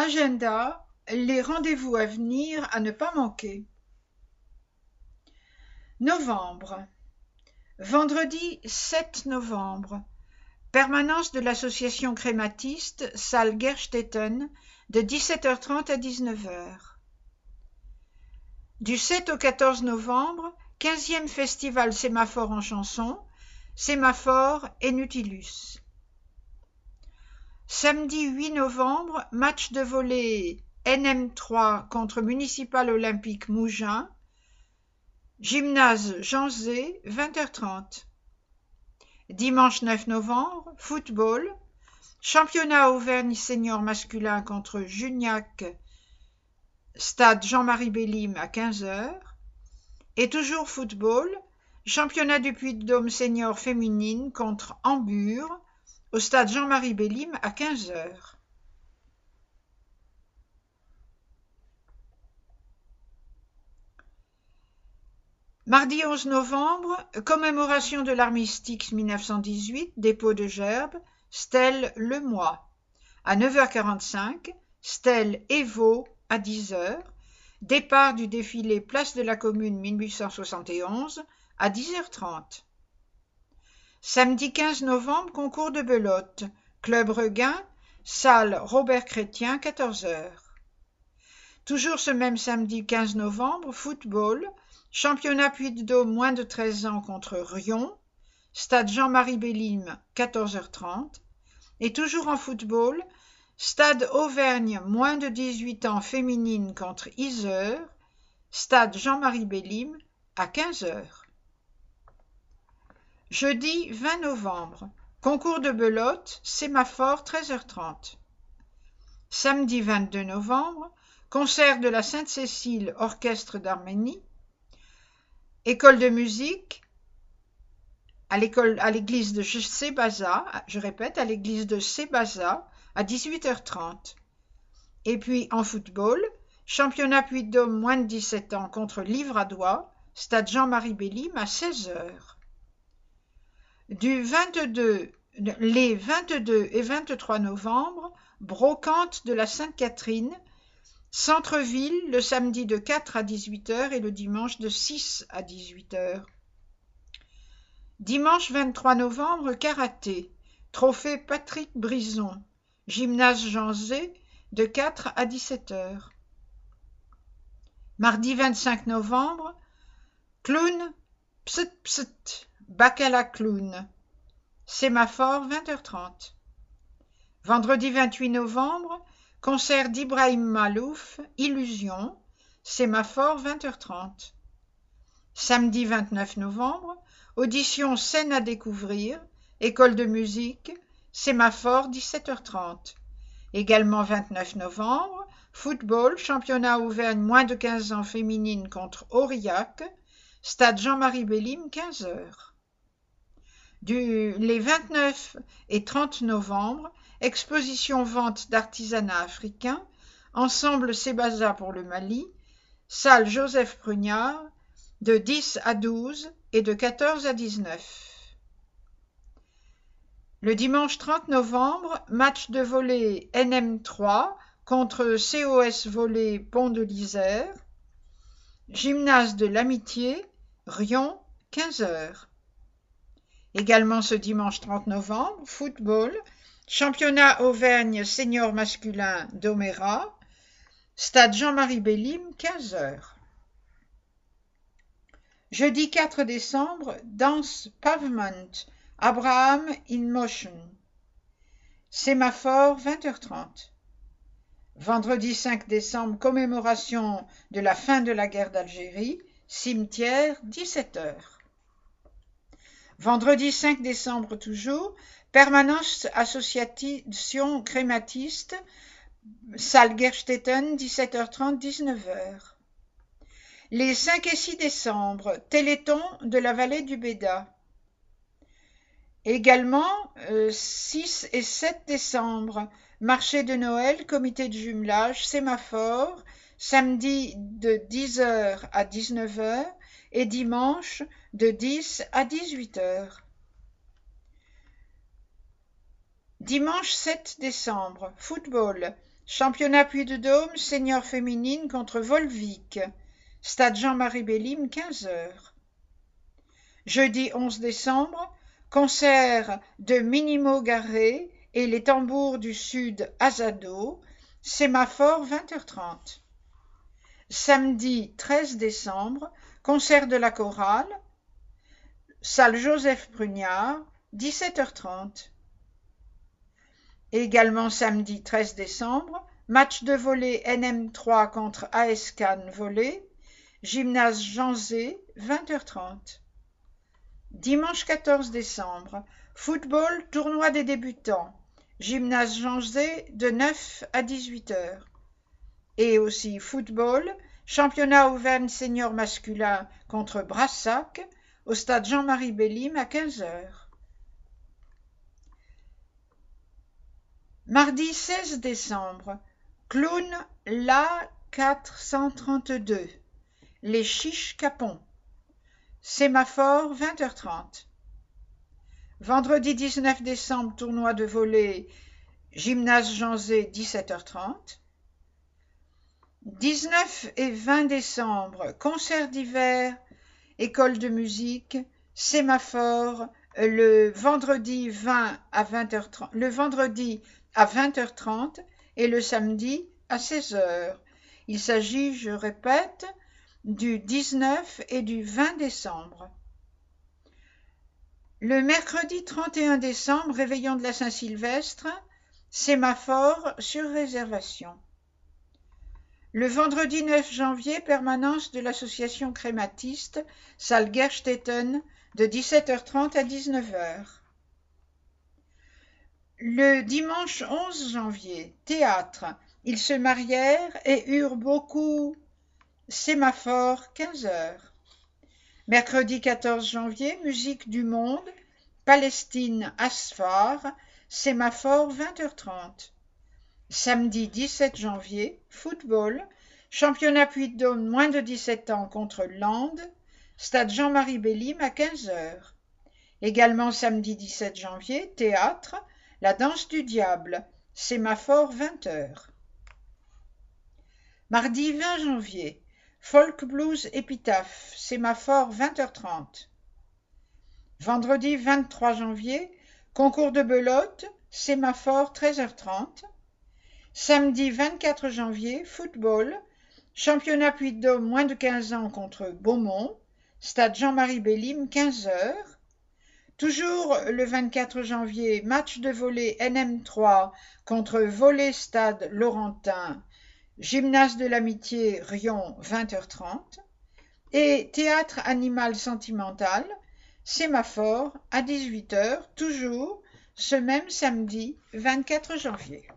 Agenda, les rendez-vous à venir à ne pas manquer. Novembre. Vendredi 7 novembre. Permanence de l'association crématiste, salle Gerstetten, de 17h30 à 19h. Du 7 au 14 novembre, 15e festival Sémaphore en chanson, Sémaphore et Nautilus. Samedi 8 novembre, match de volley NM3 contre Municipal Olympique Mougins, gymnase Jean Zé, 20h30. Dimanche 9 novembre, football, championnat Auvergne senior masculin contre Juniac, stade Jean-Marie Bellim à 15h. Et toujours football, championnat du Puy-de-Dôme senior féminine contre Hamburg, au stade Jean-Marie Bellim à 15h. Mardi 11 novembre, commémoration de l'armistice 1918, dépôt de gerbes, stèle Le Mois. À 9h45, stèle Evo à 10h, départ du défilé Place de la Commune 1871 à 10h30. Samedi 15 novembre, concours de belote, Club Regain, salle Robert Chrétien, 14h. Toujours ce même samedi 15 novembre, football, championnat Puy-de-Dôme moins de 13 ans contre Riom, stade Jean-Marie Bellim, 14h30. Et toujours en football, stade Auvergne moins de 18 ans féminine contre Yzeure, stade Jean-Marie Bellim, à 15h. Jeudi 20 novembre, concours de belote, Sémaphore, 13h30. Samedi 22 novembre, concert de la Sainte-Cécile Orchestre d'Arménie, école de musique à l'église de Sébaza, je répète, à l'église de Sébaza à 18h30. Et puis en football, championnat Puy-de-Dôme moins de 17 ans contre Livradois, stade Jean-Marie Bellim à 16h. Les 22 et 23 novembre, brocante de la Sainte-Catherine, centre-ville le samedi de 4 à 18h et le dimanche de 6 à 18h. Dimanche 23 novembre, karaté, trophée Patrick Brison, gymnase Jean Zé, de 4 à 17h. Mardi 25 novembre, clown, pst pst, bacala clown, sémaphore 20h30. Vendredi 28 novembre, concert d'Ibrahim Malouf, Illusion, sémaphore 20h30. Samedi 29 novembre, audition Scène à découvrir, école de musique, sémaphore 17h30. Également 29 novembre, football, championnat Auvergne moins de 15 ans féminine contre Aurillac, stade Jean-Marie Bellim 15h. Les 29 et 30 novembre, exposition vente d'artisanat africain, ensemble Sébaza pour le Mali, salle Joseph Prugnard, de 10 à 12 et de 14 à 19. Le dimanche 30 novembre, match de volley NM3 contre COS Volley Pont de l'Isère, gymnase de l'Amitié, Riom, 15h. Également ce dimanche 30 novembre, football, championnat Auvergne senior masculin d'Oméra, stade Jean-Marie Bellim, 15h. Jeudi 4 décembre, danse Pavement, Abraham in Motion, sémaphore 20h30. Vendredi 5 décembre, commémoration de la fin de la guerre d'Algérie, cimetière 17h. Vendredi 5 décembre toujours, permanence association crématiste, salle Gerstetten, 17h30, 19h. Les 5 et 6 décembre, Téléthon de la vallée du Béda. Également, 6 et 7 décembre, marché de Noël, comité de jumelage, sémaphore, samedi de 10h à 19h et dimanche de 10 à 18h. Dimanche 7 décembre, football, Championnat Puy-de-Dôme, senior féminine contre Volvic. Stade Jean-Marie Bellim, 15 heures. Jeudi 11 décembre, concert de Minimo Garé et les tambours du Sud Azado, sémaphore 20h30. Samedi 13 décembre, concert de la chorale, salle Joseph Prugnard, 17h30. Également samedi 13 décembre, match de volley NM3 contre AS Cannes volley, gymnase Jean Zé, 20h30. Dimanche 14 décembre, football, tournoi des débutants, gymnase Jean Zé de 9 à 18h. Et aussi football, championnat Auvergne senior masculin contre Brassac, au stade Jean-Marie Bellim à 15h. Mardi 16 décembre, clown La 432, les Chiches Capons, sémaphore 20h30. Vendredi 19 décembre, tournoi de volley, gymnase Jean Zé, 17h30. 19 et 20 décembre, concert d'hiver, école de musique, sémaphore, le vendredi 20 à 20h30, le vendredi à 20h30 et le samedi à 16h. Il s'agit, je répète, du 19 et du 20 décembre. Le mercredi 31 décembre, réveillon de la Saint-Sylvestre, sémaphore sur réservation. Le vendredi 9 janvier, permanence de l'association crématiste, salle Gerstetten, de 17h30 à 19h. Le dimanche 11 janvier, théâtre, ils se marièrent et eurent beaucoup, sémaphore 15h. Mercredi 14 janvier, musique du monde, Palestine Asfar, sémaphore 20h30. Samedi 17 janvier, football, championnat Puy-de-Dôme moins de 17 ans contre Landes, stade Jean-Marie Bellim à 15h. Également samedi 17 janvier, théâtre, la danse du diable, sémaphore 20h. Mardi 20 janvier, folk blues épitaphe, sémaphore 20h30. Vendredi 23 janvier, concours de belote, sémaphore 13h30. Samedi 24 janvier, football, championnat Puy-de-Dôme moins de 15 ans contre Beaumont, stade Jean-Marie Bellim, 15h. Toujours le 24 janvier, match de volley NM3 contre volley stade Laurentin, gymnase de l'amitié Rion, 20h30. Et théâtre animal sentimental, sémaphore à 18h, toujours ce même samedi 24 janvier.